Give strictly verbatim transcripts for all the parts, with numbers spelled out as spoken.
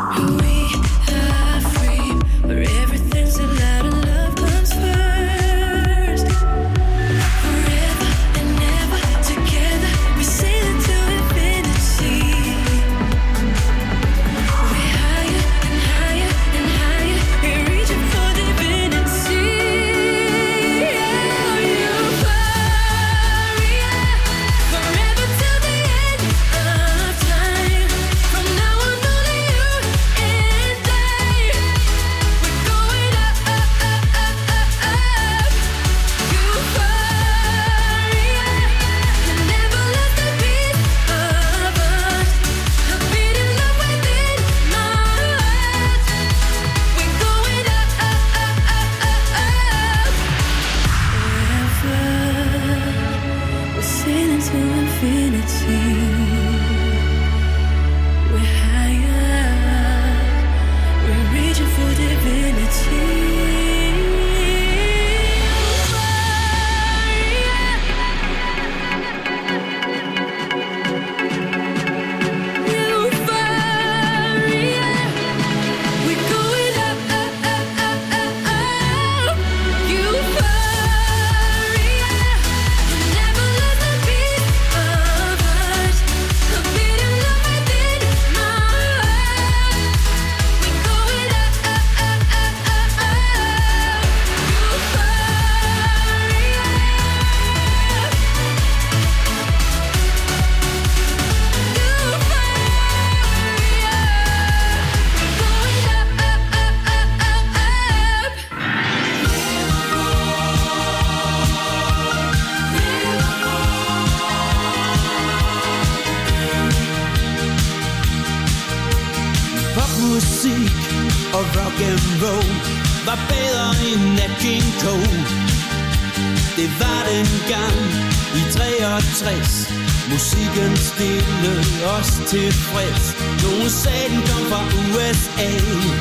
tilfreds. Nogle sagde den kom fra U S A,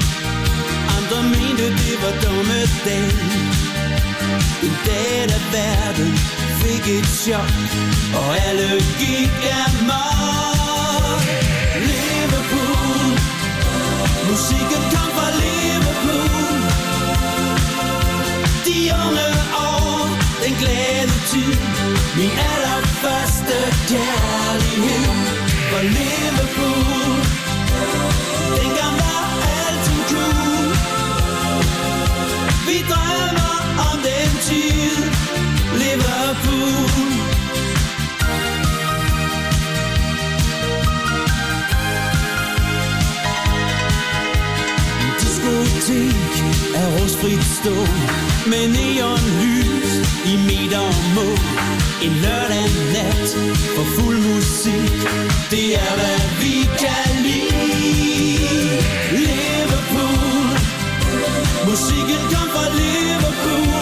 andre mente det var dommedag. En dag da verden fik et chok, og alle gik amok. Liverpool, musikken kom fra Liverpool. De unge år, den glade tid, min allerførste kærlighed. For Liverpool, dengang var alting cool. Vi drømmer om den tid, Liverpool. Diskotek er rustfrit stål med neonlys i meter og mål. En lørdag nat for fuld musik, det er hvad vi kan lide. Liverpool, musikken kom fra Liverpool.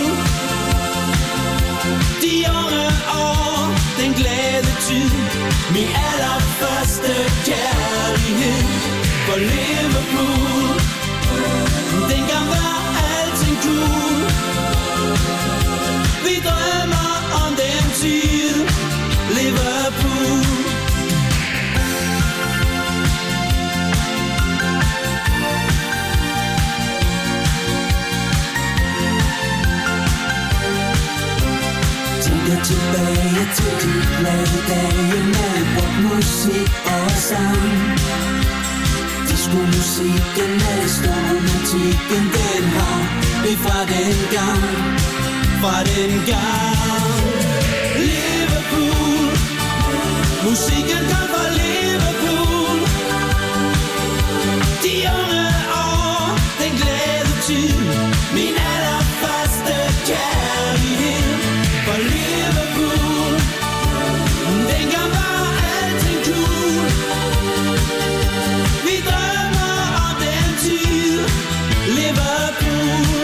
De unge år, den glade tid, min allerførste kærlighed. For Liverpool, dengang var alting cool. Vi drømmer om den tid, Liverpool. Tænker tilbage til de glade dage med rockmusik og sang. Disco-musikken med stor romantikken, den har vi fra den gang, fra den gang. Liverpool, musikken kom fra Liverpool. De unge år, den glade tid, min allerførste kærlighed. For Liverpool, dengang var alting cool. Vi drømmer om den tid, Liverpool.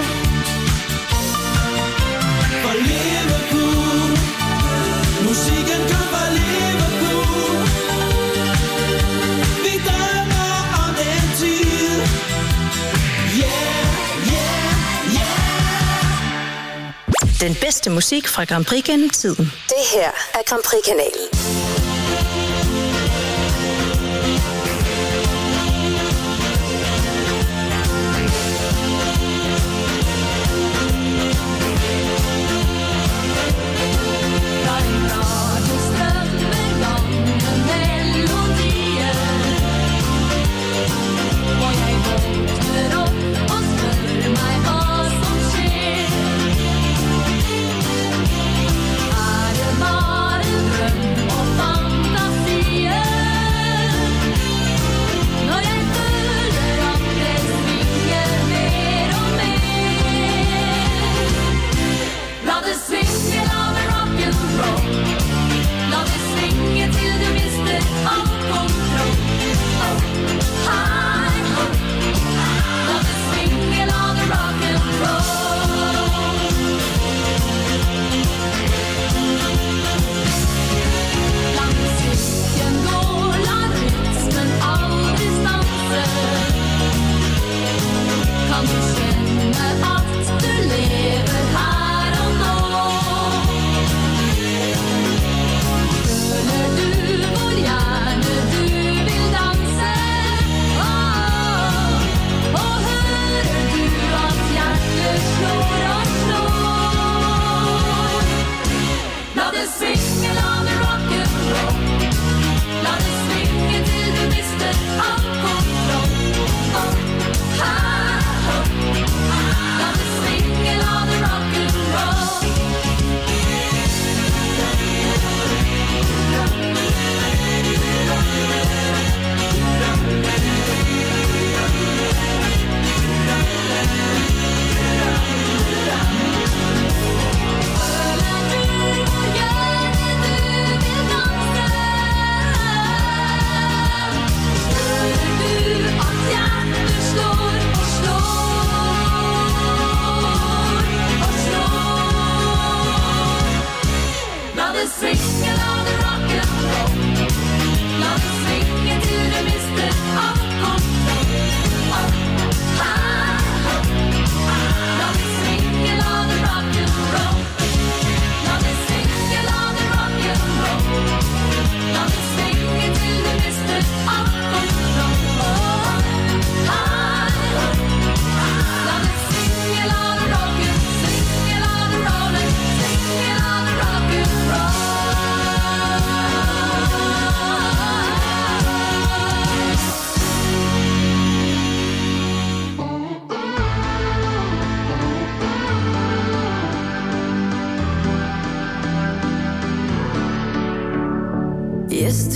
For Liverpool, musikken kom fra Liverpool. Vi drømmer om den tid, yeah, yeah, yeah. Den bedste musik fra Grand Prix gennem tiden. Det her er Grand Prix-kanalen.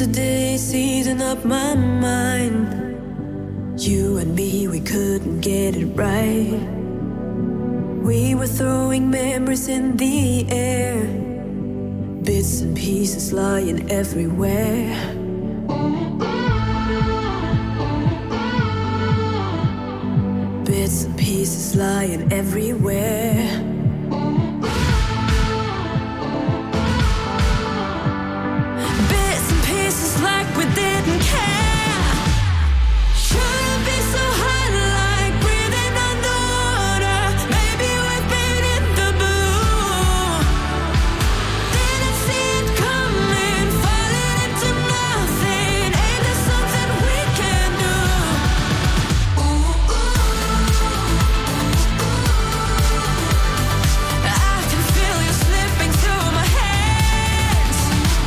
Yesterday's eating up my mind. You and me, we couldn't get it right. We were throwing memories in the air, bits and pieces lying everywhere. Bits and pieces lying everywhere. Bits and pieces like we didn't care. Shouldn't be so hot like breathing underwater. Maybe we've been in the blue. Didn't see it coming, falling into nothing. Ain't there something we can do? Ooh, ooh. I can feel you slipping through my hands.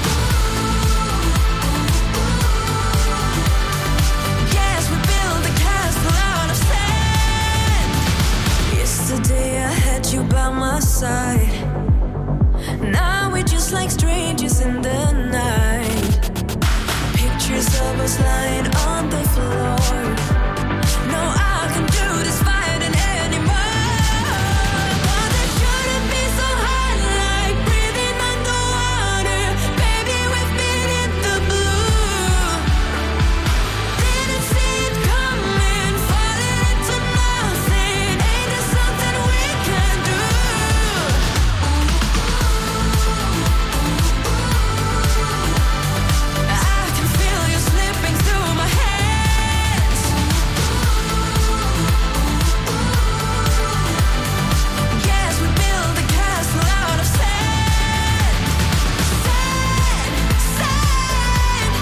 Yes, we built a castle out of sand. Yesterday I had you by my side. Now we're just like strangers in the night. Pictures of us lying on the floor. No, I can do this fighting anymore. But it shouldn't be so hard like breathing underwater. Baby, we've been in the blue. Didn't see it coming, falling into nothing. Ain't there something we can do? I can feel you slipping through my hands. Yes, we built a castle out of sand. Sand, sand.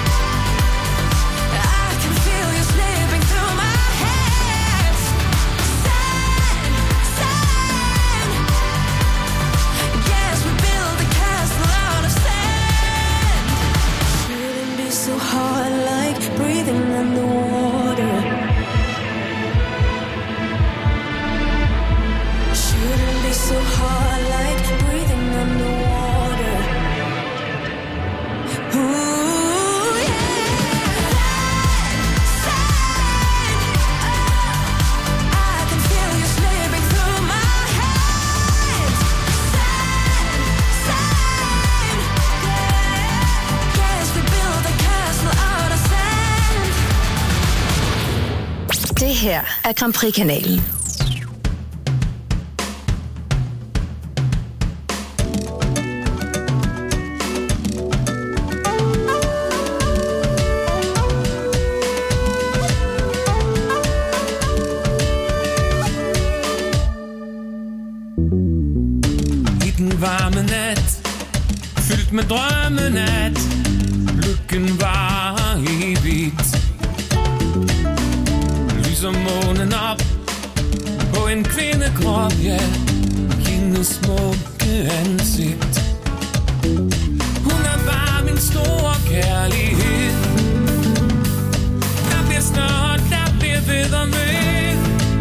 I can feel you slipping through my hands. Sand, sand. Yes, we built a castle out of sand. Shouldn't be so hard like breathing underwater. Shouldn't be so hard like breathing underwater. Ooh, yeah. Sand, I can feel you slipping through my hands. Sand, sand. Yes, we built a castle out of sand. Det her er Grand Prix-kanalen. I den varme nat, fyldt med drømmen at lykken var evigt. Lyser månen op på en kvindekrop, ja, hendes smukke ansigt. Hun er bare min store kærlighed. Der bliver snart, der bliver ved og ved.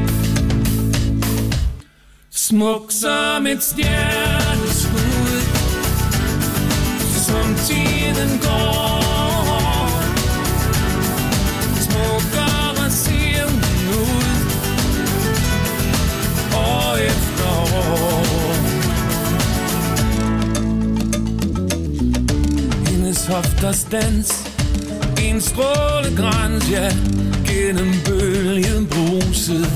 Smuk som et stjerneskud, som tiden går. Smukkere ser hun ud, år efter år. Hendes hofters dans, en strålegrans, ja, gennem bølgen bruset.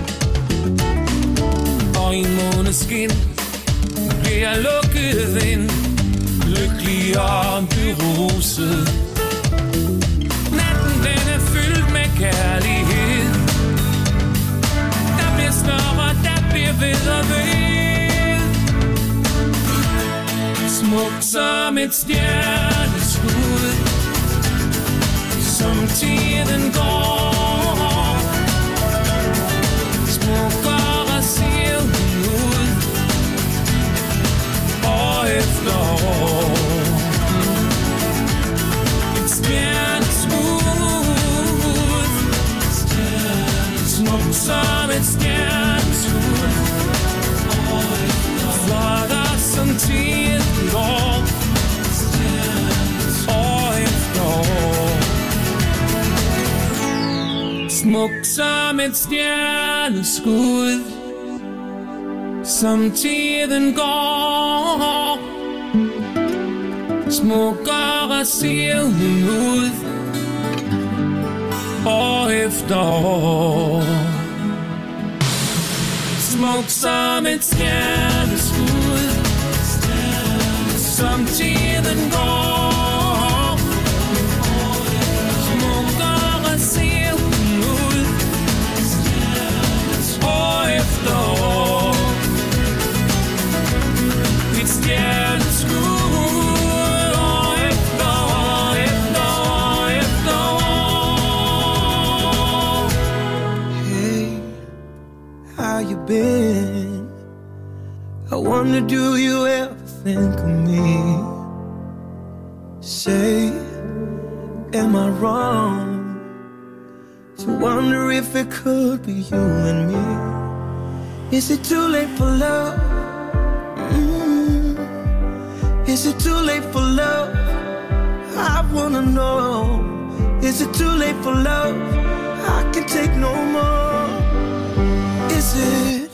Og i måneskin bliver jeg lukket ind, lykkelig og beruset. Natten den er fyldt med kærlighed. Der bliver større, der bliver ved og ved. Smuk som et stjerneskud, som tiden går. Smukkere ser hun ud, år efter år. Et stjerneskud, smuk som et stjerneskud, flottere som tiden går, år efter år. Smuk som et stjerneskud, som tiden går. Smukkere ser hun ud, år efter år. Smuk som et stjerneskud, som tiden går. Smukkere ser hun ud, år efter år. Et stjerneskud, år efter år, efter år, efter år. Hey, how you been? I wonder, do you ever think of me? Say, am I wrong to wonder if it could be you and me? Is it too late for love? Mm. Is it too late for love? I wanna know. Is it too late for love? I can take no more. Is it?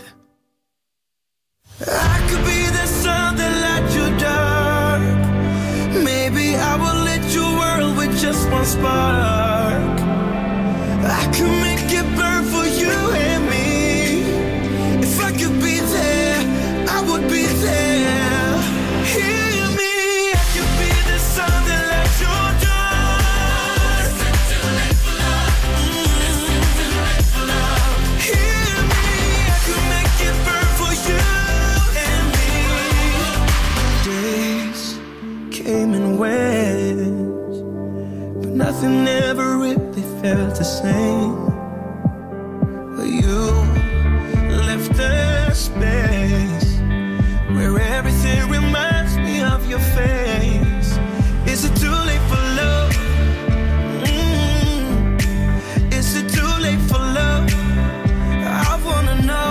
I could be the sun that lights you dark. Maybe I will lit your world with just one spark. I could make it burn for you and me. If I could be there, I would be there. Hear me, I could be the sun that lights your dark. Too late for love. Too late for love. Hear me, I could make it burn for you. Came and went, but nothing ever really felt the same. But you left a space where everything reminds me of your face. Is it too late for love? Mm. Is it too late for love? I wanna know.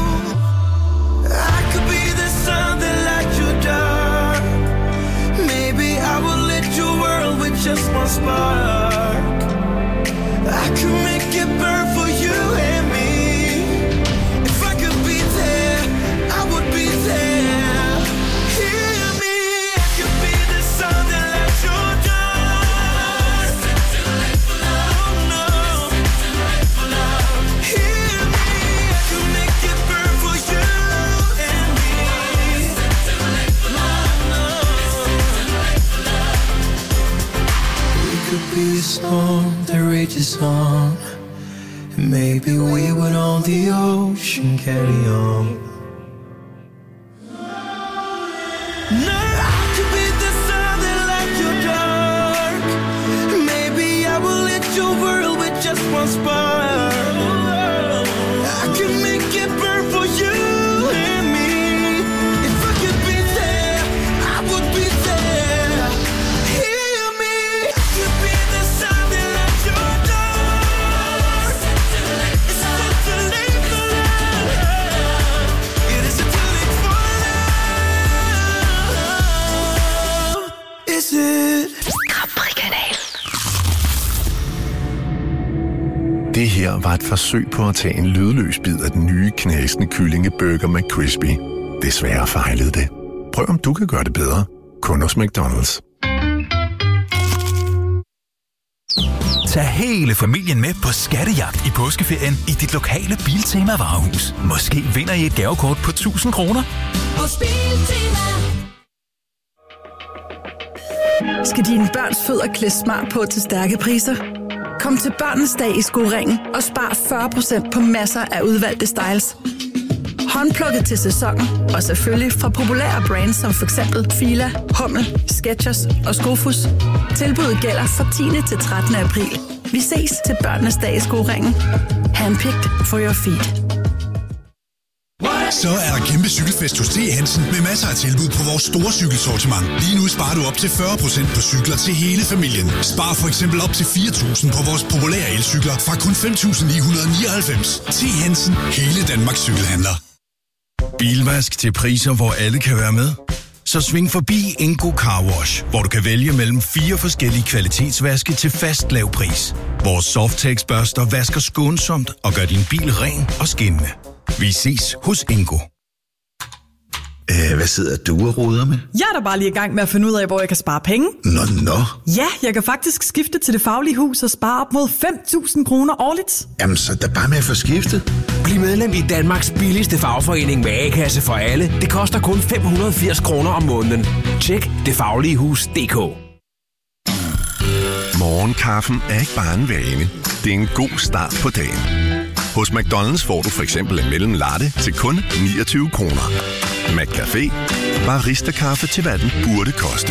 I could be the sun that lights you dark. Maybe I will lit your world with just one spark. I could make it burn for you and me. If I could be there, I would be there. Hear me, I could be the sun that lights your dark. Too late for love. Oh no. Too late for love. Hear me, I could make it burn for you and me. Too late for love. No. We could be a storm that rages on, and maybe we would on the ocean carry on. No, I could be the sun that lights your dark. Maybe I will lit your world with just one spark. I could make it burn for you and me. If I could be there, I would be there. Hear me, I could be the sun that lights your dark. Is it too late for love? It is too late for love. Is it? Kampri-kanalen. Det her var et forsøg på at tage en lydløs bid af den nye knasende kyllingeburger McCrispy. Desværre fejlede det. Prøv om du kan gøre det bedre. Kun hos McDonald's. Tag hele familien med på skattejagt i påskeferien i dit lokale Biltema varehus. Måske vinder I et gavekort på tusind kroner. Hos Biltema. Skal dine børns fødder klædes smart på til stærke priser? Kom til Børnenes Dag i Skoringen og spar fyrre procent på masser af udvalgte styles. Håndplukket til sæsonen og selvfølgelig fra populære brands som for eksempel Fila, Hummel, Skechers og Skofus. Tilbuddet gælder fra tiende til trettende april. Vi ses til Børnenes Dag i Skoringen. Handpicked for your feet. Så er der kæmpe cykelfest hos T. Hansen med masser af tilbud på vores store cykelsortiment. Lige nu sparer du op til fyrre procent på cykler til hele familien. Spar for eksempel op til fire tusind på vores populære elcykler fra kun fem tusind ni hundrede nioghalvfems. T. Hansen, hele Danmarks cykelhandler. Bilvask til priser, hvor alle kan være med. Så sving forbi Ingo Car Wash, hvor du kan vælge mellem fire forskellige kvalitetsvaske til fast lav pris. Vores Softex-børster vasker skånsomt og gør din bil ren og skinnende. Vi ses hos Ingo. Æh, hvad sidder du og roder med? Jeg er da bare lige i gang med at finde ud af, hvor jeg kan spare penge. Nå, nå. Ja, jeg kan faktisk skifte til Det Faglige Hus og spare op mod fem tusind kroner årligt. Jamen, så er der bare med at få skiftet. Bliv medlem i Danmarks billigste fagforening med A-kasse for alle. Det koster kun fem hundrede og firs kroner om måneden. Tjek det faglige hus punktum d k. Morgenkaffen er ikke bare en vane. Det er en god start på dagen. Hos McDonald's får du for eksempel en mellem latte til kun niogtyve kroner. McCafé. Barista-kaffe til hvad den burde koste.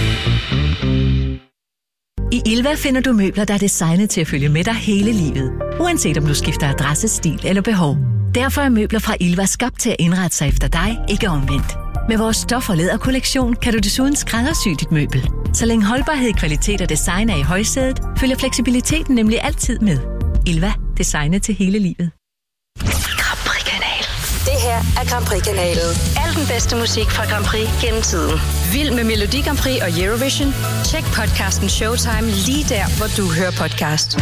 I Ilva finder du møbler, der er designet til at følge med dig hele livet. Uanset om du skifter adresse, stil eller behov. Derfor er møbler fra Ilva skabt til at indrette sig efter dig, ikke omvendt. Med vores stof- og læderkollektion kan du desuden skræddersy dit møbel. Så længe holdbarhed, kvalitet og design er i højsædet, følger fleksibiliteten nemlig altid med. Ilva. Designet til hele livet. Grand Prix-kanal. Det her er Grand Prix-kanalen. Al den bedste musik fra Grand Prix gennem tiden. Vild med Melodi Grand Prix og Eurovision? Tjek podcasten Showtime lige der, hvor du hører podcast.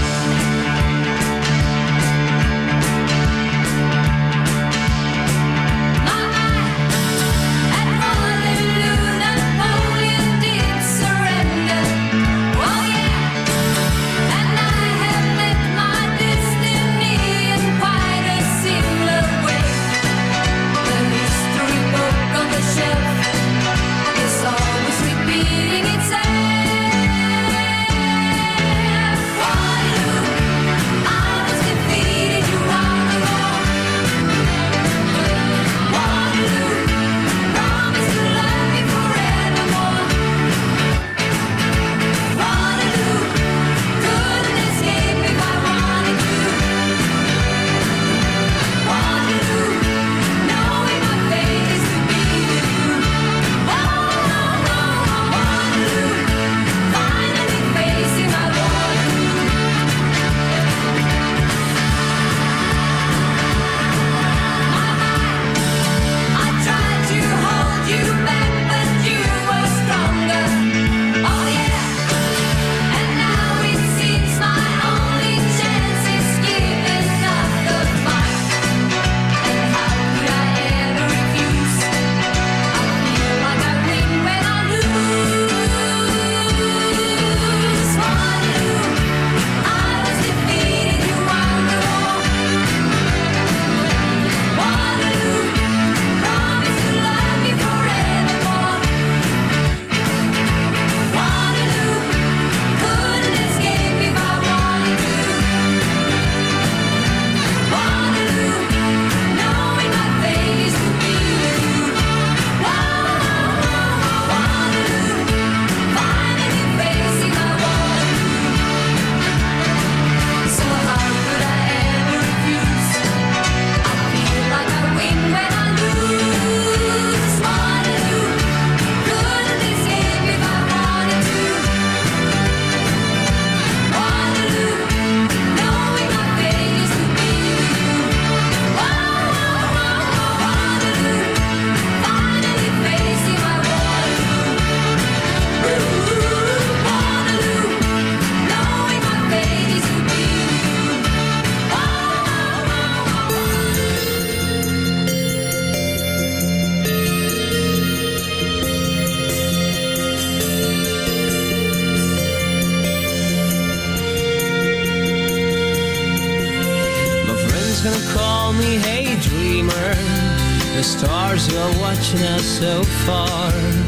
gonna call me hey dreamer. The stars are watching us so far.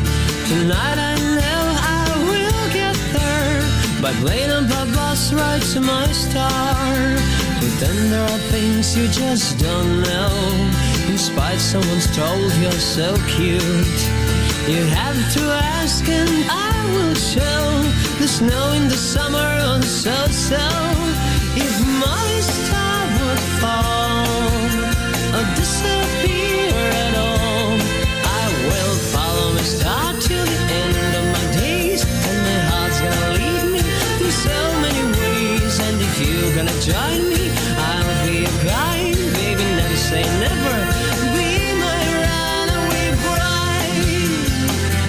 Tonight I know I will get there by playing up a bus ride to my star. But then there are things you just don't know. In spite someone's told you're so cute, you have to ask and I will show. The snow in the summer on so-so. If my star would fall or disappear at all, I will follow my star till the end of my days. And my heart's gonna lead me through so many ways. And if you're gonna join me, I'll be a guide. Baby, never say never. Be my runaway bride.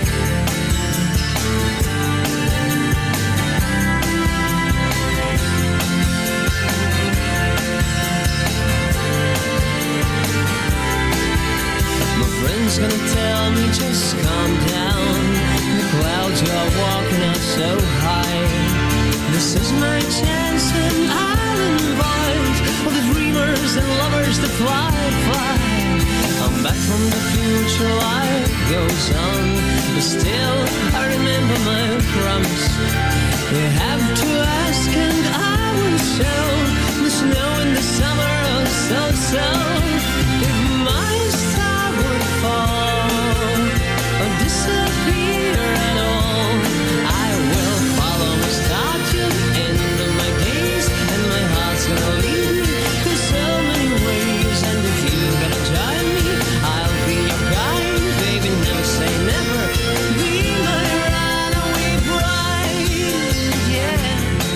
Who's gonna tell me just calm down? The clouds you're walking are so high. This is my chance, an island voice for the dreamers and lovers that fly, fly. I'm back from the future, life goes on, but still I remember my promise. You have to ask and I will show the snow in the summer, oh so, so. If my star would fall or disappear at all, I will follow my star to the end of my days, and my heart's gonna lead me through so many ways. And if you're gonna join me, I'll be your guide, baby, never say never. Be my runaway bride, yeah.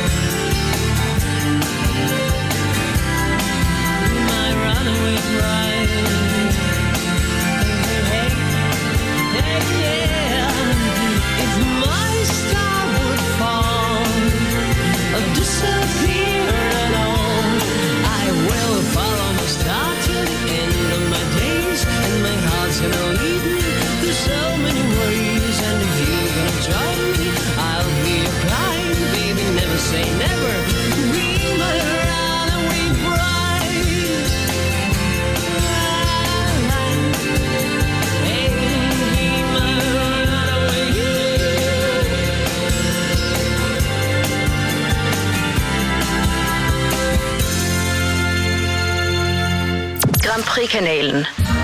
My runaway bride. Hey, hey, hey, yeah. If my star would fall or disappear at all, I will follow my star to the end of my days, and my heart's gonna lead me through so many ways. And if you're gonna join me, I'll be your guide, baby, never say never. Be my runaway bride. Hey, be my runaway. Grand Prix-kanalen.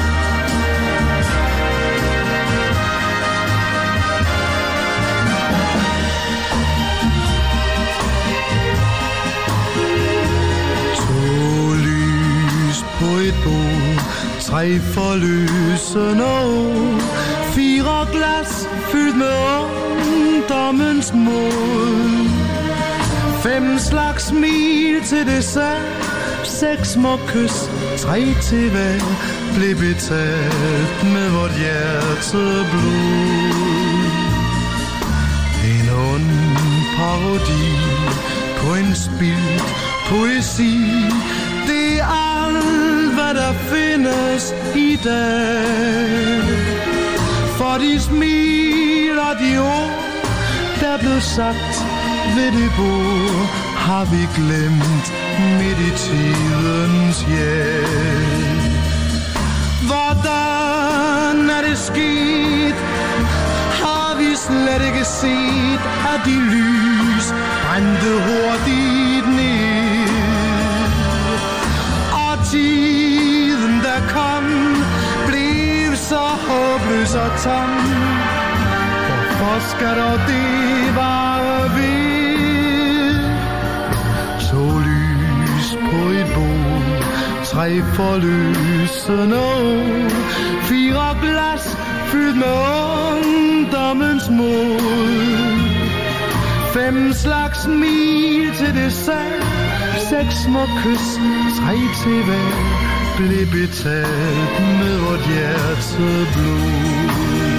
To lys på et bord, tre forløsende år, fire glas fyldt med ungdommens mod, fem slags smil til dessert, seks små kys, tre til hver, blev betalt med vort hjerteblod. En ond parodi på en spildt poesi, det er alt, hvad der findes i dag. For de smil og de ord, der blev sagt ved det bord, har vi glemt midt i tidens hjælp. Hvordan er det sket? Har vi slet ikke set, at de lys brændte hurtigt ned? Og tiden der kom, blev så håbløs og tom. Hvorfor skal dog det vare ved? To lys på et bord, tre forløsende år, fire glas fyldt med ungdommens mod, fem slags smil til dessert, seks små kys, tre til hver, blev betalt med vort hjerteblod.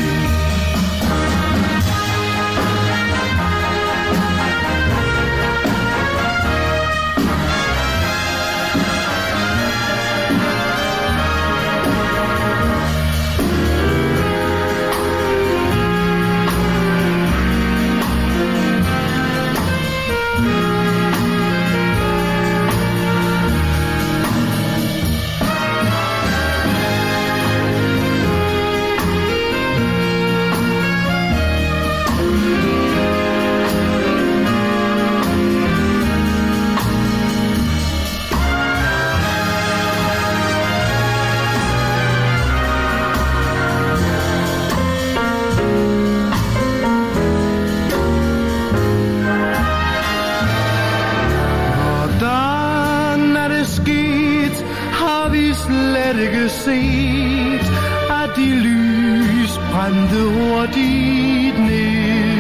Set, at de lys brændte hurtigt ned.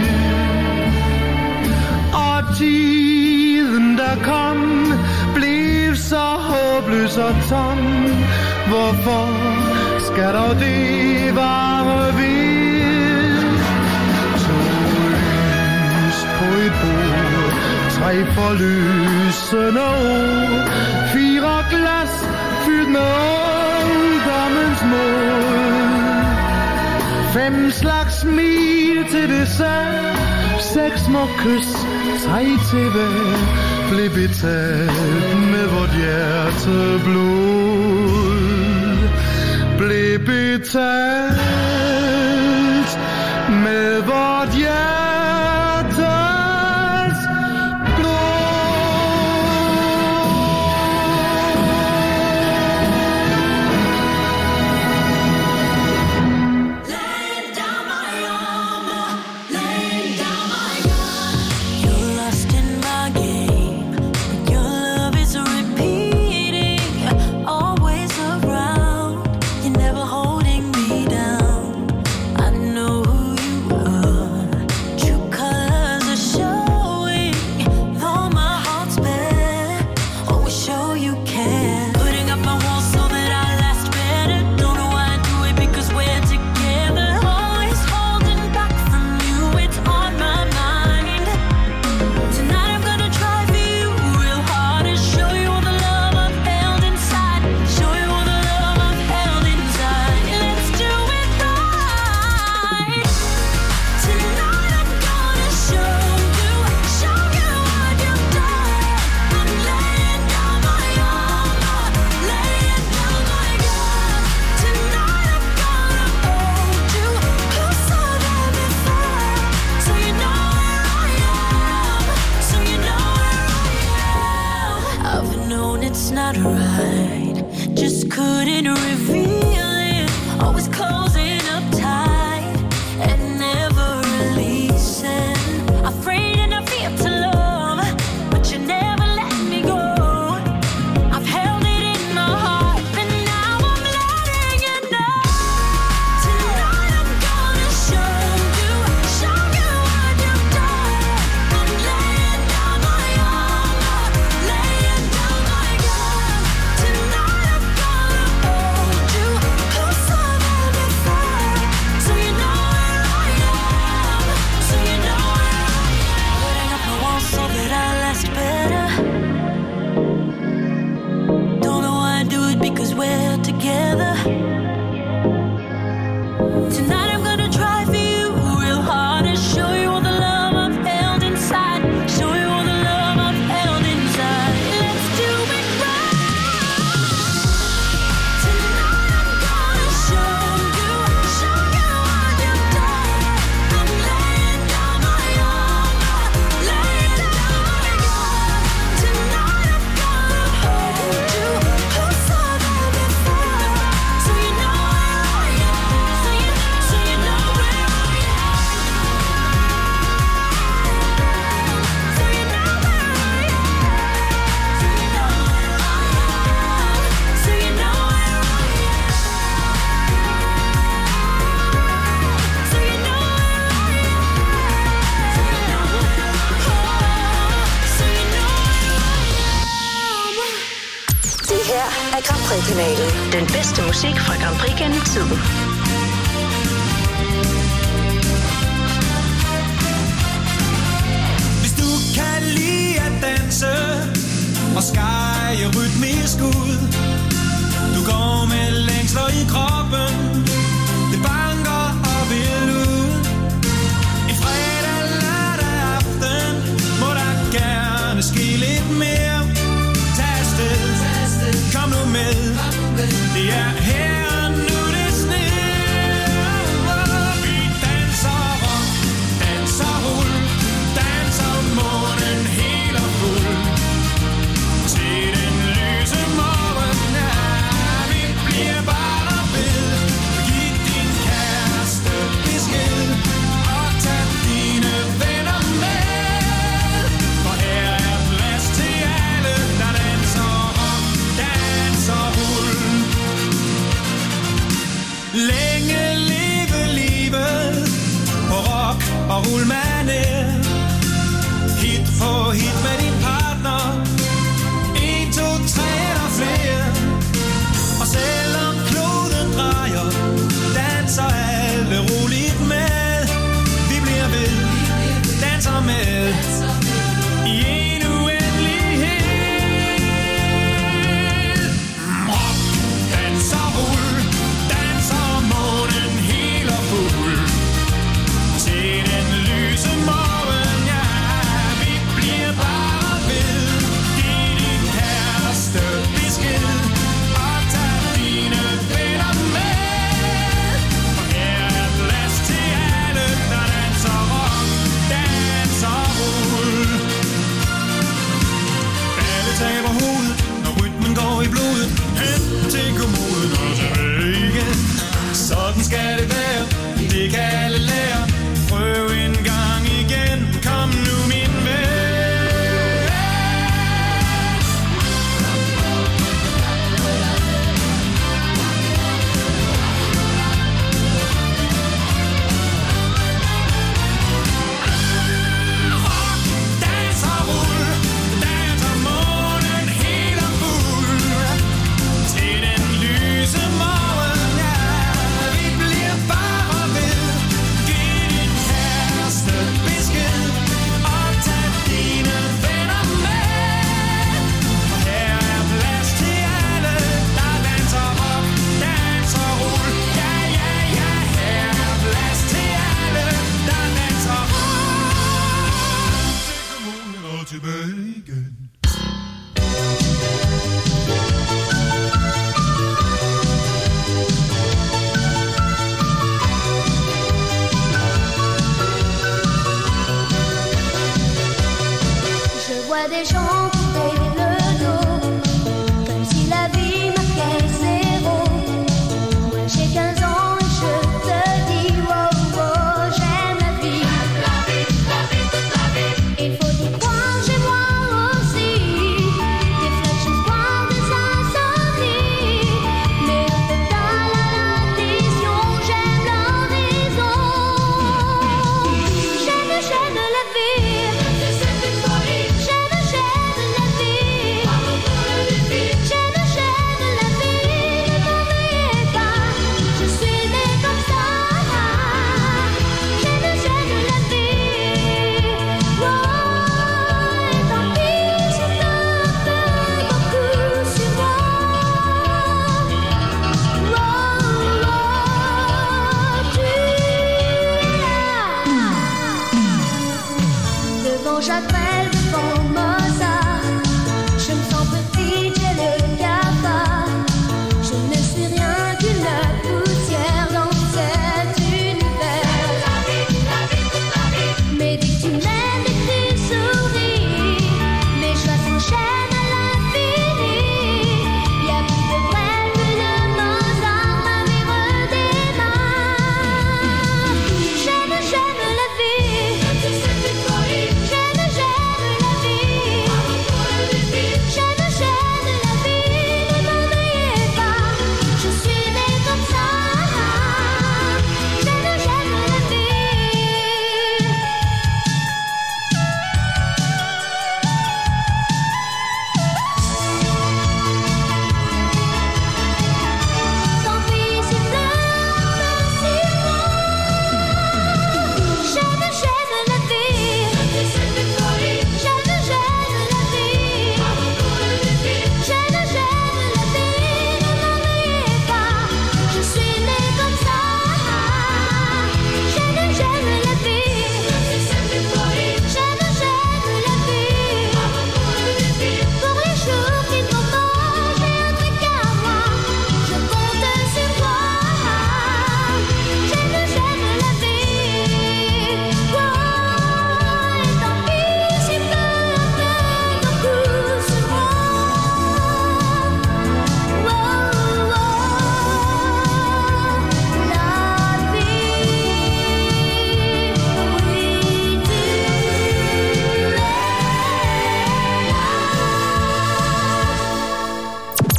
Og tiden der kom, blev så håbløs og tom. Hvorfor skal dog det vare ved? To lys på et bord, tre forløsende år, fire glas fyldt med ungdommens mod, Fem slags smil til dessert. Seks små kys, tre til hver. Blev betalt med vort hjerteblod. Blev betalt med vort hjertes blod. You're lost in my game, but your love is repeating, always around. You're never holding me down. I know who you are. True colors are showing, though my heart's bare. Always show you care. Putting up my walls so that I last better. Don't know why I do it because we're together. Always holding back from you, it's on my mind. Tonight I'm gonna try for you real hard and show you all the love I've held inside. Show you all the love I've held inside. Let's do it right. Tonight I'm gonna show you, show you what you've done. I'm laying down my armor, laying down my gun. Tonight I'm gonna hold you closer than before, so you know where I am, so you know where I am. I've known it's not right, just couldn't reveal it. Always closing up tight and never releasing. Afraid and I fear to love, but you never let me go. I've held it in my heart, and now I'm letting you know. Tonight I'm gonna show you, show you what you've done. I'm laying down my armor, laying down my gun. Tonight I'm gonna hold you closer than before, so you know where I am, so you know where I am. Putting up my walls so that I last better. Don't know why I do it because we're together. Tonight I'm gonna try for you real hard and show you all the love I've held inside. Show you all the love I've held inside. Let's do it right. Tonight I'm gonna show you, show you what you've done. I'm laying down my armor, laying down my gun. Tonight I'm gonna hold you closer than before, so you know where I am, so you, so you know where I am, so you know where I am, so you know where I am, so you know where I am, so you know where I am. Det her er Grand Prix-kanalen. Den bedste musik fra Grand Prix gennem tiden. Hvis du kan lide at danse og skære rytmisk ud, du går med længsler i kroppen, det banker og vil ud. En fredag, lørdag aften må der gerne ske lidt mere. Tag afsted, kom nu med, det er her nu det sner. Vi danser rock, danser rull, danser månen helt og fuld. Til den lyse morgen, ja, vi bliver bare ved. Giv din kæreste besked og tag dine venner med. For her er plads til alle, der danser rock, danser rull. Længe leve livet på rock og rullmanér. Hit på hit med din partner, en, to, tre eller flere. Og selvom kloden drejer, danser alle roligt med. Vi bliver ved, danser med i en uendelighed. Rock, danser, rull, danser månen helt og fuld.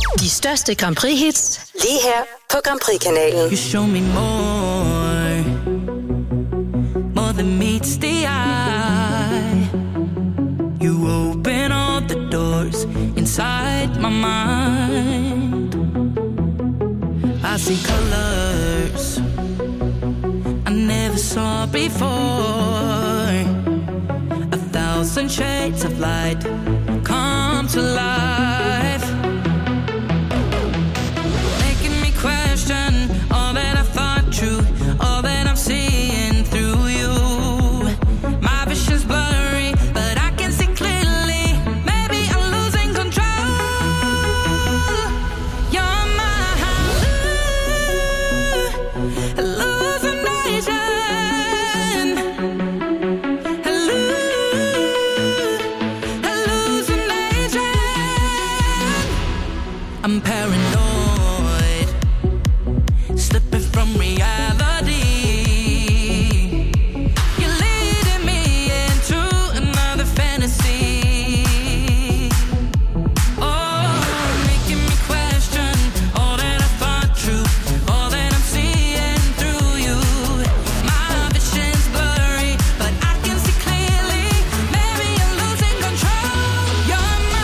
De største Grand Prix-hits, lige her på Grand Prix-kanalen. You show me more, more than meets the eye. You open all the doors inside my mind. I see colors I never saw before. A thousand shades of light come to life, making me question all that I thought true, all that I'm seeing through you. My vision's blurry, but I can see clearly. Maybe I'm losing control. You're my hallucination. I'm paranoid, slipping from reality. You're leading me into another fantasy. Oh, making me question all that I thought true, all that I'm seeing through you. My vision's blurry, but I can see clearly. Maybe I'm losing control. You're my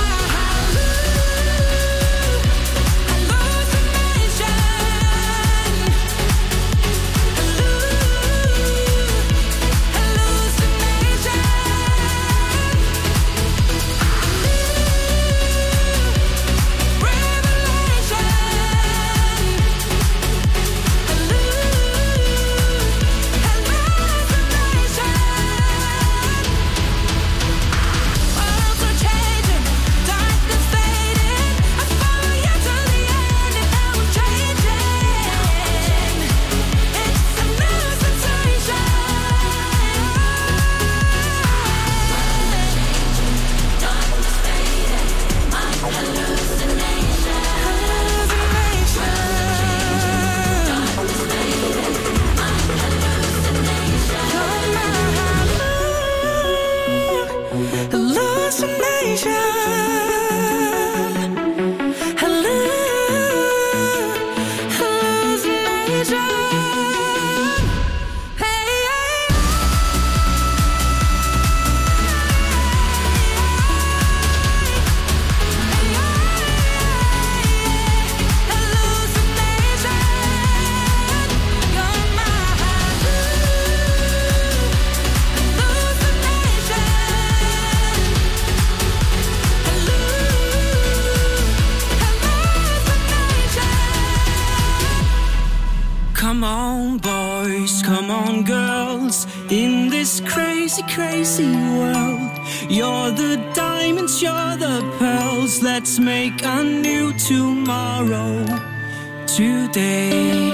Come on, boys, come on, girls. In this crazy, crazy world, you're the diamonds, you're the pearls. Let's make a new tomorrow today.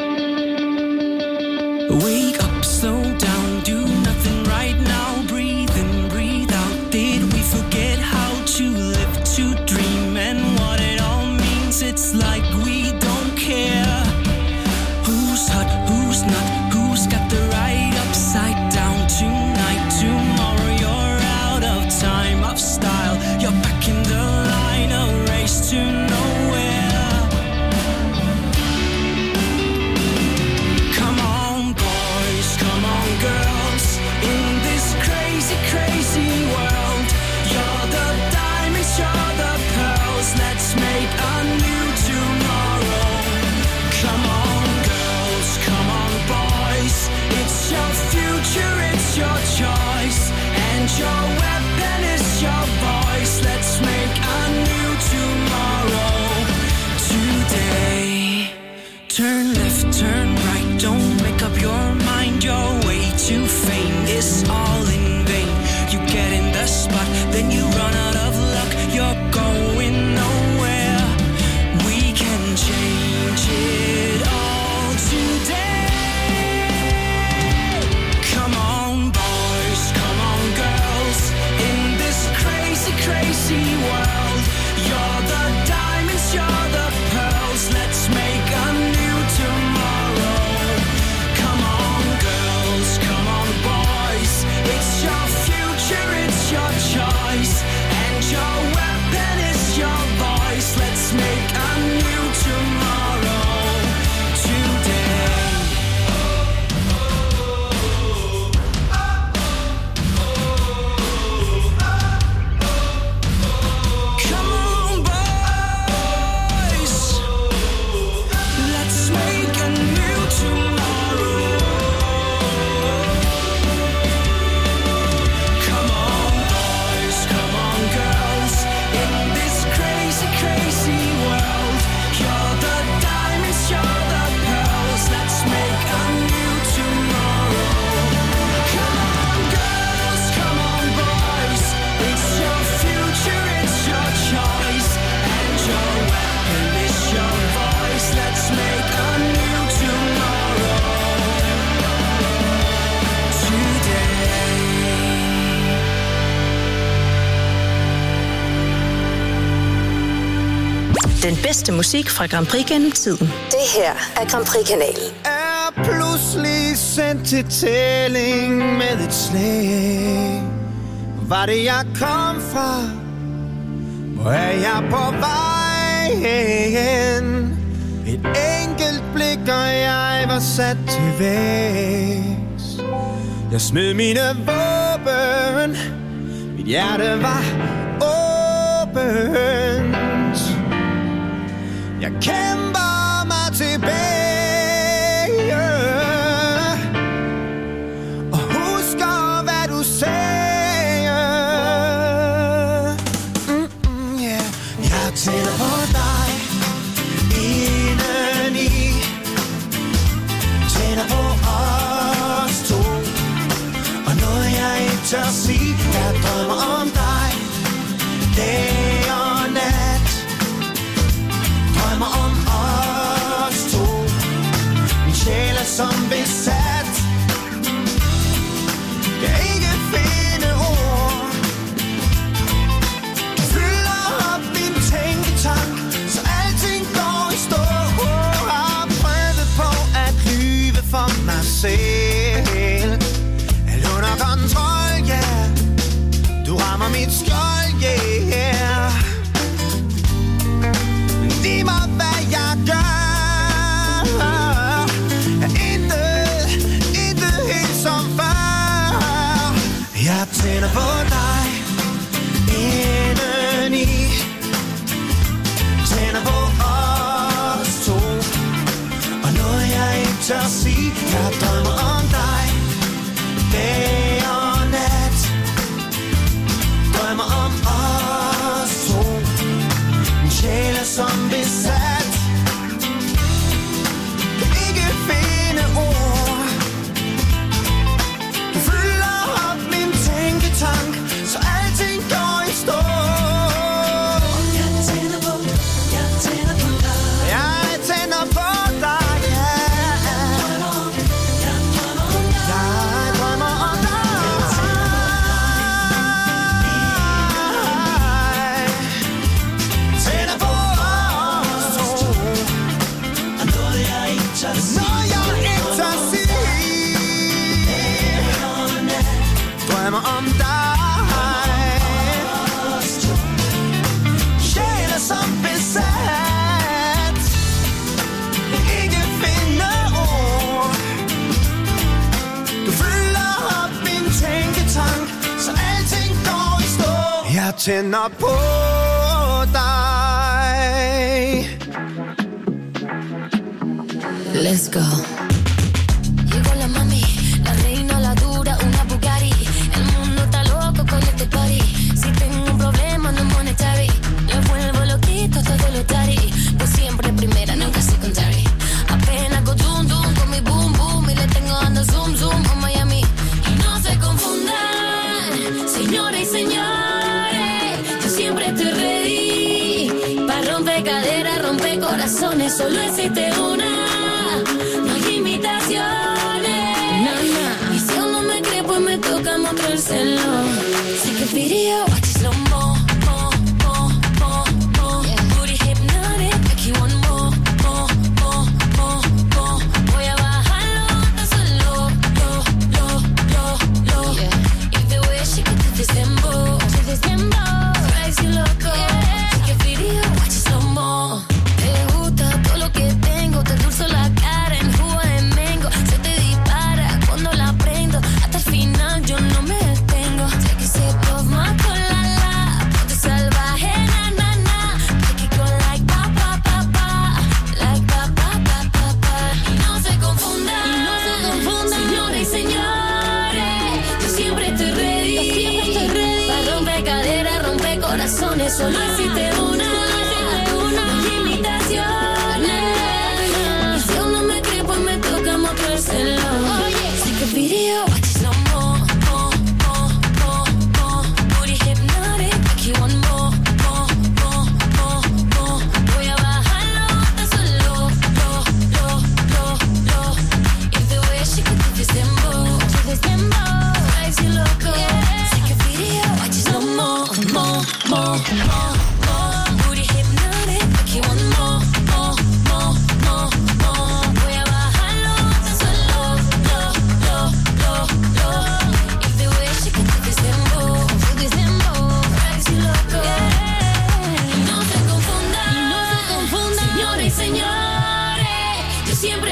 Wake up, slow down, do nothing right now. Breathe in, breathe out. Did we forget how to live, to dream, and what it all means? It's like we don't care. Who's hot, who's not, who's got the right upside down tonight, tomorrow? You're out of time, of style. You're back in the line, a race to nowhere. Come on, boys, come on, girls. In this crazy, crazy world, you're the diamonds, you're the pearls. Let's make a new tomorrow. Come on, girls, come on, boys. It's your future, it's your choice, and your weapon is your voice. Let's make a new tomorrow today. Turn left, turn right, don't make up your mind. Your way to fame is all in vain. You get in the spot, then you run out of luck. You're going nowhere. Den bedste musik fra Grand Prix gennem tiden. Det her er Grand Prix-kanalen. Er pludselig sendt til tælling med et slag. Var det jeg kom fra? Hvor er jeg på vej hen? Et enkelt blik, og jeg var sat til vægs. Jeg smed mine våben. Mit hjerte var åbent. Jeg kæmper mig tilbage og husker, hvad du sagde. Mm-mm, yeah. Jeg tænder på dig indeni. Tænder på os to. Og noget jeg ikke tør sige. Jeg drømmer om dig dag og nat. Drømmer om os to. Min sjæl er som besat. Kan ikke finde ord. Fylder op min tænketank, så alting går i stå. Har prøvet på at lyve for mig selv. Alt under kontrol, ja. Yeah. Du rammer mit skjold, yeah. Sig mig, hvad jeg gør. Er intet, intet helt som før. Jeg tænder på dig indeni. Tænder på os to. Og noget jeg ikke tør sige. Jeg drømmer om dig dag og nat. Drømmer om os to. Min sjæl er som besat. Kan ikke finde ord. Du fylder op min tænketank, så alting går i stå. Jeg tænder på, jeg tænder på dig. Jeg tænder på dig, ja. Jeg drømmer om, jeg drømmer om dig. Jeg drømmer om dig. Tænder på os to. Og noget jeg ikke tør sige. Noget jeg ikke tør sige. Drømmer om dig. Sjæl er som besat. Ikke finde ord. Du fylder op min tænketank, så alting går i stå. Jeg tænder på dig. Let's go. Llegó la mami, la reina, la dura, una Bugatti. El mundo está loco con este party. Si tengo un problema no monetary, le vuelvo loquito todo lo tari. Pues siempre primera, nunca secondary. Apenas con zoom zoom, con mi boom boom y le tengo dando zoom zoom a Miami. Y no se confundan, señores y señores, yo siempre estoy ready. Pa' romper caderas, romper corazones, solo existe una. No hay imitaciones. No, no. Y si aún no me cree, pues me toca mostrárselo. Sé que video, watch it slow mo, mo, mo, mo, mo. Yeah. Booty hypnotic, make you want more, more, more, more, more. Voy a bajarlo hasta solo, lo, lo, lo, lo. Yeah. If the way she could do this dembow, do this dembow, drives you loco. Yeah. Sé que video, watch it slow mo. Te gusta todo lo que tengo, te endulzo la cara en jugo de mango. Se te dispara cuando la prendo, hasta el final yo no me detengo. Take a sip of my cola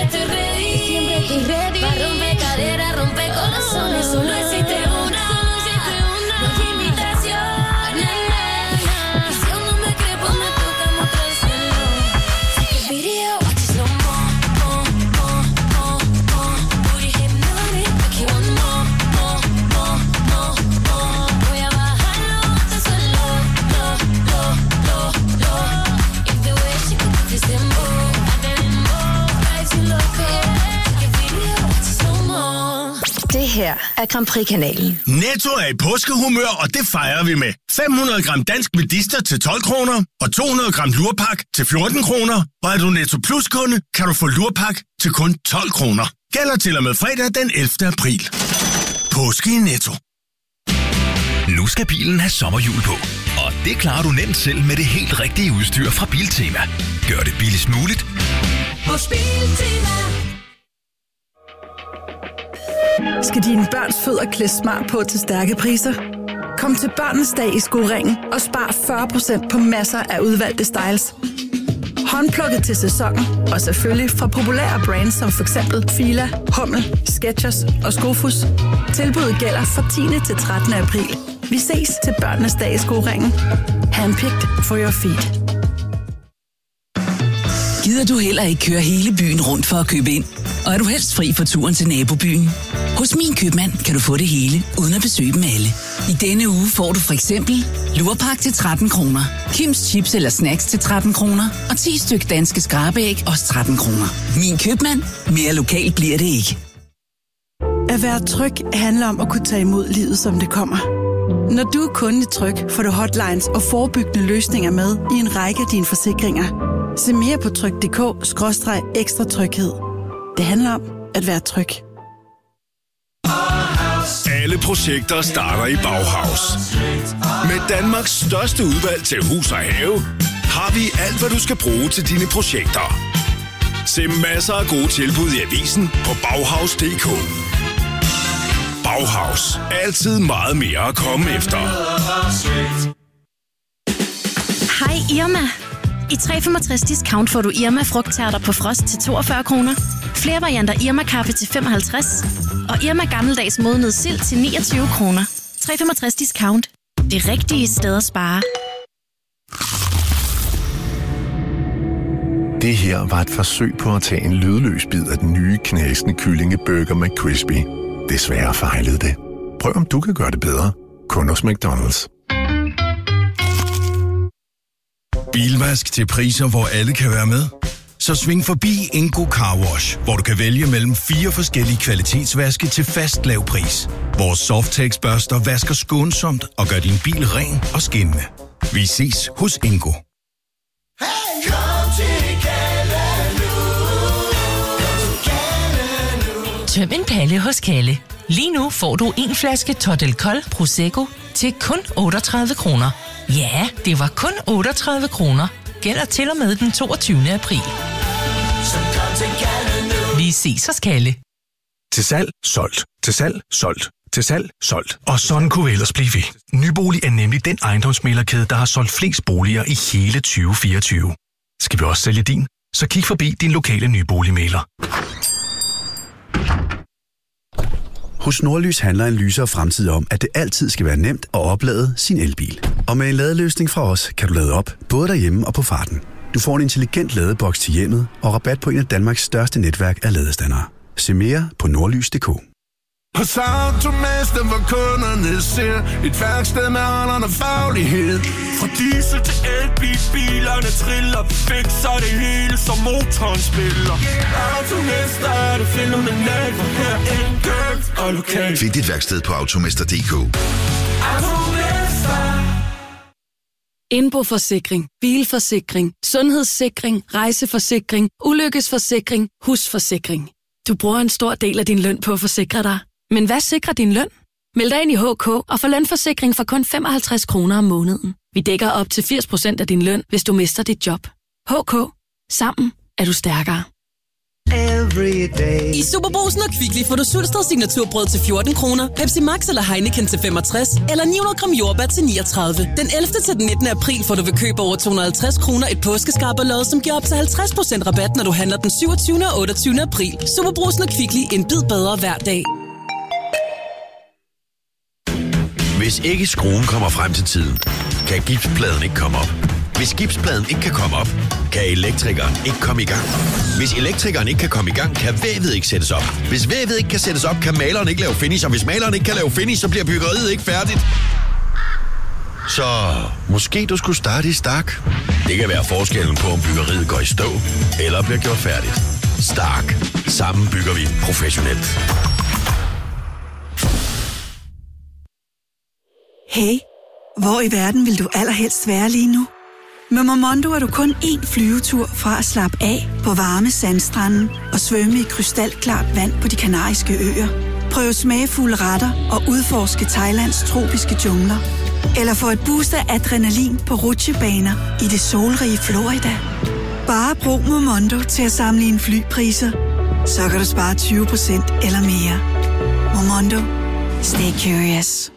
estoy ready. Siempre estoy ready. Pa' romper caderas, romper corazones. Solo existe una. No hay invitación. Y si aún no me crees, pues me toca mostrárselo. Take a video, watch it slow mo, mo, mo, mo, mo. Booty hypnotic, make you want more, more, more, more, more. Voy a bajarlo hasta el suelo, lo, lo, lo, lo. If the way she could put this in more, drives you loco. Take a video, watch it slow mo. Det her er Grand Prix-kanalen. Netto er i påskehumør, og det fejrer vi med fem hundrede gram dansk medister til tolv kroner og to hundrede gram lurpak til fjorten kroner. Og er du Netto Plus-kunde, kan du få lurpak til kun tolv kroner. Gælder til og med fredag den ellevte april. Påske i Netto. Nu skal bilen have sommerhjul på, og det klarer du nemt selv med det helt rigtige udstyr fra Biltema. Gør det billigst muligt Hos Biltema. Skal dine børns fødder klædes smart på til stærke priser? Kom til Børnenes Dag i Skoringen og spar fyrre procent på masser af udvalgte styles. Håndplukket til sæsonen og selvfølgelig fra populære brands som for eksempel Fila, Hummel, Skechers og Skofus. Tilbuddet gælder fra tiende til trettende april. Vi ses til Børnenes Dag i Skoringen. Handpicked for your feet. Gider du heller ikke køre hele byen rundt for at købe ind? Og er du helst fri for turen til nabobyen? Hos Min Købmand kan du få det hele, uden at besøge dem alle. I denne uge får du for eksempel lurpak til tretten kroner, Kims chips eller snacks til tretten kroner, og ti styk danske skrabeæg også tretten kroner. Min Købmand. Mere lokalt bliver det ikke. At være tryg handler om at kunne tage imod livet, som det kommer. Når du er kunde i Tryg, får du hotlines og forebyggende løsninger med i en række af dine forsikringer. Se mere på tryg punktum d k skråstreg ekstra tryghed. Det handler om at være tryg. Alle projekter starter i Bauhaus. Med Danmarks største udvalg til hus og have, har vi alt, hvad du skal bruge til dine projekter. Se masser af gode tilbud i avisen på Bauhaus punktum d k. Bauhaus. Altid meget mere at komme efter. Hej Irma. I tre komma femogtres discount får du Irma frugttærter på frost til toogfyrre kroner. Flere varianter Irma kaffe til femoghalvtreds. Og Irma gammeldags modnet sild til niogtyve kroner. tre komma femogtres discount. Det rigtige sted at spare. Det her var et forsøg på at tage en lydløs bid af den nye knasende kyllingeburger McCrispy. Desværre fejlede det. Prøv om du kan gøre det bedre. Kun hos McDonald's. Bilvask til priser, hvor alle kan være med. Så sving forbi Ingo Car Wash, hvor du kan vælge mellem fire forskellige kvalitetsvaske til fast lav pris. Vores Softex børster vasker skånsomt og gør din bil ren og skinnende. Vi ses hos Ingo. Tøm en palle hos Kalle. Lige nu får du en flaske Totel Kold Prosecco til kun otteogtredive kroner. Ja, det var kun otteogtredive kroner. Gælder til og med den toogtyvende april. Vi ses hos Kalle. Til salg, solgt. Til salg, solgt. Til salg, solgt. Og sådan kunne vi ellers blive ved. Nybolig er nemlig den ejendomsmæglerkæde, der har solgt flest boliger i hele tyve fireogtyve. Skal vi også sælge din? Så kig forbi din lokale nyboligmægler. Hos Nordlys handler en lysere fremtid om, at det altid skal være nemt at oplade sin elbil. Og med en ladeløsning fra os, kan du lade op, både derhjemme og på farten. Du får en intelligent ladeboks til hjemmet og rabat på en af Danmarks største netværk af ladestandere. Se mere på nordlys punktum d k. Hos Automester, hvor kunderne ser et værksted med ånderne faglighed. Fra diesel til elbil, bilerne triller, vi fikser det hele, som motoren spiller. Automester er det fænomenalt, for her enkelt og lokalt. Find dit værksted på automester punktum d k. Automester. Indboforsikring, bilforsikring, sundhedssikring, rejseforsikring, ulykkesforsikring, husforsikring. Du bruger en stor del af din løn på at forsikre dig. Men hvad sikrer din løn? Meld dig ind i H K og få lønforsikring for kun femoghalvtreds kroner om måneden. Vi dækker op til firs procent af din løn, hvis du mister dit job. H K. Sammen er du stærkere. every day. I Superbrugsen og Kvickly får du Sulsted signaturbrød til fjorten kroner, Pepsi Max eller Heineken til femogtres, eller ni hundrede gram jordbær til niogtredive. Den ellevte til den nittende april får du ved køb over to hundrede og halvtreds kroner et påskeskarberlod, som giver op til halvtreds procent rabat, når du handler den syvogtyvende og otteogtyvende april. Superbrugsen og Kvickly, en bid bedre hver dag. Hvis ikke skruen kommer frem til tiden, kan gipspladen ikke komme op. Hvis gipspladen ikke kan komme op, kan elektrikeren ikke komme i gang. Hvis elektrikeren ikke kan komme i gang, kan vævet ikke sættes op. Hvis vævet ikke kan sættes op, kan maleren ikke lave finish. Og hvis maleren ikke kan lave finish, så bliver byggeriet ikke færdigt. Så måske du skulle starte i Stark. Det kan være forskellen på, om byggeriet går i stå eller bliver gjort færdigt. Stark. Sammen bygger vi professionelt. Hey, hvor i verden vil du allerhelst være lige nu? Med Momondo er du kun én flyvetur fra at slappe af på varme sandstrande og svømme i krystalklart vand på De Kanariske Øer. Prøv smagfulde retter og udforske Thailands tropiske jungler. Eller få et boost af adrenalin på rutsjebaner i det solrige Florida. Bare brug Momondo til at sammenligne flypriser, så kan du spare tyve procent eller mere. Momondo. Stay curious.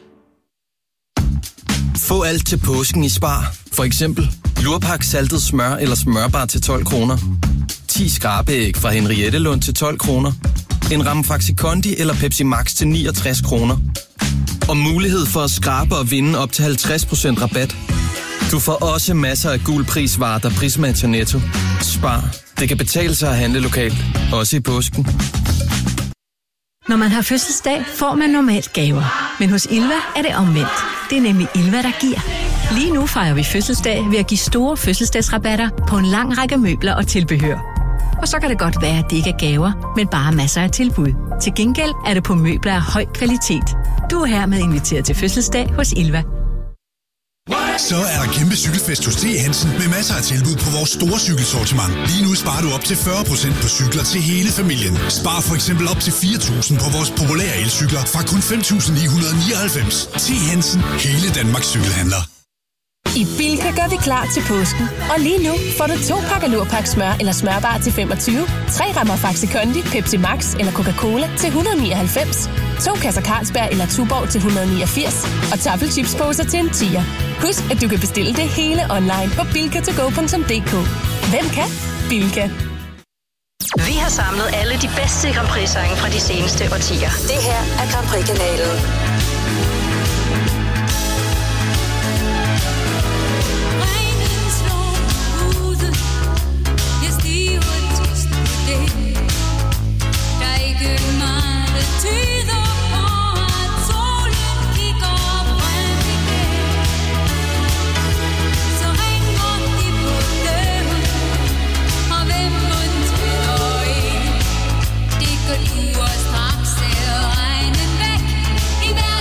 Få alt til påsken i Spar. For eksempel lurpak saltet smør eller smørbar til tolv kroner. ti skrabeæg fra Henriette Lund til tolv kroner. En ramme Faxi Kondi eller Pepsi Max til niogtres kroner. Og mulighed for at skrabe og vinde op til halvtreds procent rabat. Du får også masser af gul prisvarer, der prismatcher Netto. Spar. Det kan betale sig at handle lokalt. Også i påsken. Når man har fødselsdag, får man normalt gaver. Men hos Ilva er det omvendt. Det er nemlig Ilva, der giver. Lige nu fejrer vi fødselsdag ved at give store fødselsdagsrabatter på en lang række møbler og tilbehør. Og så kan det godt være, at det ikke er gaver, men bare masser af tilbud. Til gengæld er det på møbler af høj kvalitet. Du er hermed inviteret til fødselsdag hos Ilva. Så er der kæmpe cykelfest hos T. Hansen med masser af tilbud på vores store cykelsortiment. Lige nu sparer du op til fyrre procent på cykler til hele familien. Spar for eksempel op til fire tusind på vores populære elcykler fra kun fem tusind ni hundrede nioghalvfems. T. Hansen. Hele Danmarks cykelhandler. I Bilka gør vi klar til påsken. Og lige nu får du to pakker Lurpak smør eller smørbar til femogtyve, tre rammer Faxi Kondi, Pepsi Max eller Coca-Cola til et hundrede og nioghalvfems, to kasser Carlsberg eller Tuborg til et hundrede og niogfirs og taffelchipsposer til en tier. Husk, at du kan bestille det hele online på bilka to go punktum d k. Hvem kan? Bilka. Vi har samlet alle de bedste Grand Prix-sange fra de seneste årtier. Det her er Grand Prix-kanalen. Du og straks ser regnen væk i hver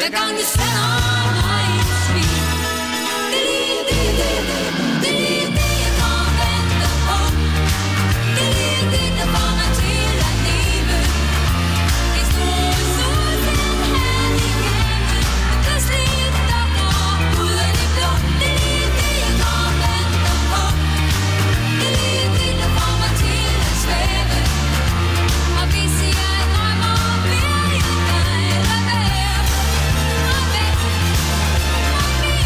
hver gang du sender mig et smil. Det er det, det, det, det er det, jeg går og venter på. Det er det, der får mig til at leve. En stor solskin herlig gave, pludselig der går ud af det blå. Det er det, jeg går og venter på. Det er det, der får mig til at svæve. Og hvis jeg drømmer, bliver jeg dig, der være. Og væk, og væk.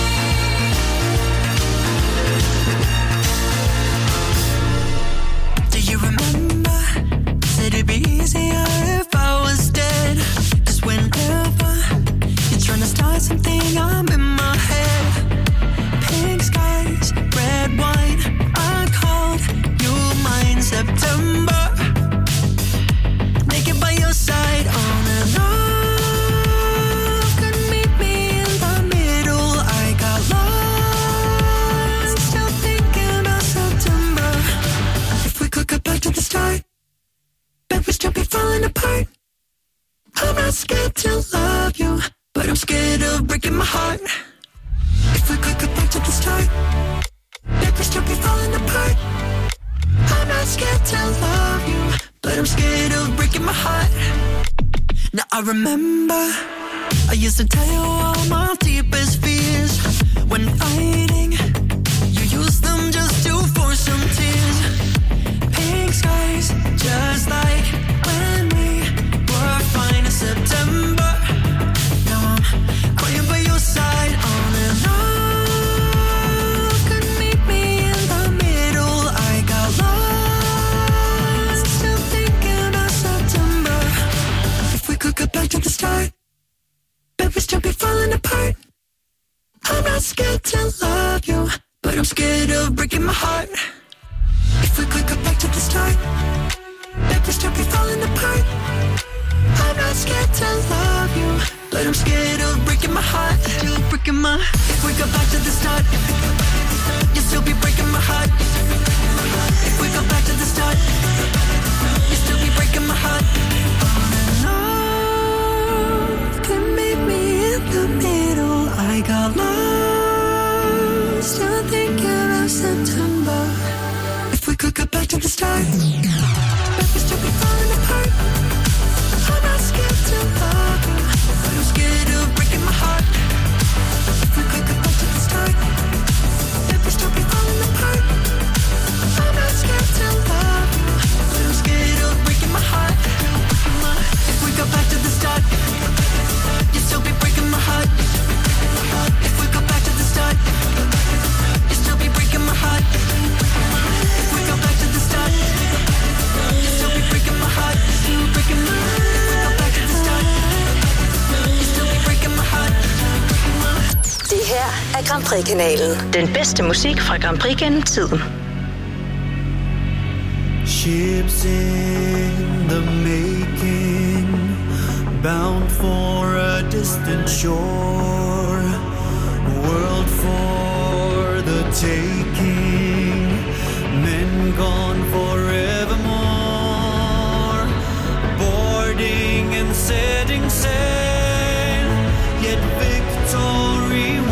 Do you remember? Said it'd be easier if I was dead. Cause whenever you're trying to start something, I'm in my head. Pink skies, red wine, I called you mine. September, naked by your side, on and off. Couldn't meet me in the middle, I got lost. Still thinking about September. If we could go back to the start, bet we'd still be falling apart. I'm not scared to love you, but I'm scared of breaking my heart. If we could go back to the start, bet we'd still be falling apart. I'm not scared to love you, but I'm scared of breaking my heart. Now I remember I used to tell you all my deepest fears. When fighting, you used them just to force some tears. Pink skies, just like when we were fine in September. Now I'm crying by your side, on and off. Couldn't meet me in the middle, I got lost. Still thinking about September. If we could go back to the start, bet we'd still be falling apart. I'm not scared to love you, but I'm scared of breaking my heart. If we could go back to the start, bet we'd still be falling apart. I'm not scared to love you, but I'm scared of breaking my heart. Still breaking my. If we go back to the start, you'll still be breaking my heart. If we go back to the start, you'll still be breaking my heart. On and off, can meet me in the middle. I got lost, still thinking of September. If we could go back to the start, bet we still be falling apart. I'm not scared to love you, but I'm scared of breaking my heart. If we could go back to the start, bet we still be falling apart. I'm not scared to love you, but I'm scared of breaking my heart. If we go back to the start, you'll still be breaking my heart. If we go back to the start, you'll still be breaking my heart. If we go back to the start, you'll still be breaking my heart. Still breaking my heart. If we go back to the start, you'll still be breaking my heart. Det her er Grand Prix-kanalen. Den bedste musik fra Grand Prix gennem tiden. Ships in the making, bound for a distant shore, world for the taking, men gone forevermore, boarding and setting sail, yet victory